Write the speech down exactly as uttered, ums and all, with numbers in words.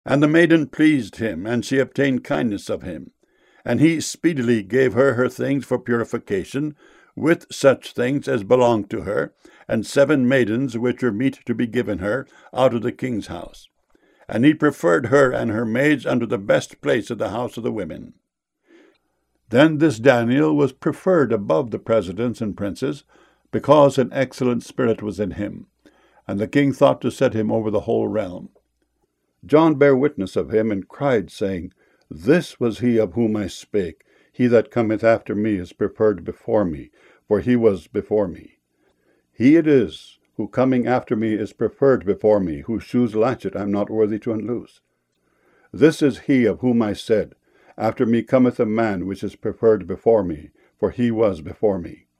And the maiden pleased him, and she obtained kindness of him. And he speedily gave her her things for purification, with such things as belonged to her, and seven maidens which were meet to be given her out of the king's house. And he preferred her and her maids unto the best place of the house of the women. Then this Daniel was preferred above the presidents and princes, because an excellent spirit was in him, and the king thought to set him over the whole realm. John bare witness of him, and cried, saying, This was he of whom I spake. He that cometh after me is preferred before me, for he was before me. He it is, who coming after me is preferred before me, whose shoes latchet I am not worthy to unloose. This is he of whom I said, After me cometh a man which is preferred before me, for he was before me.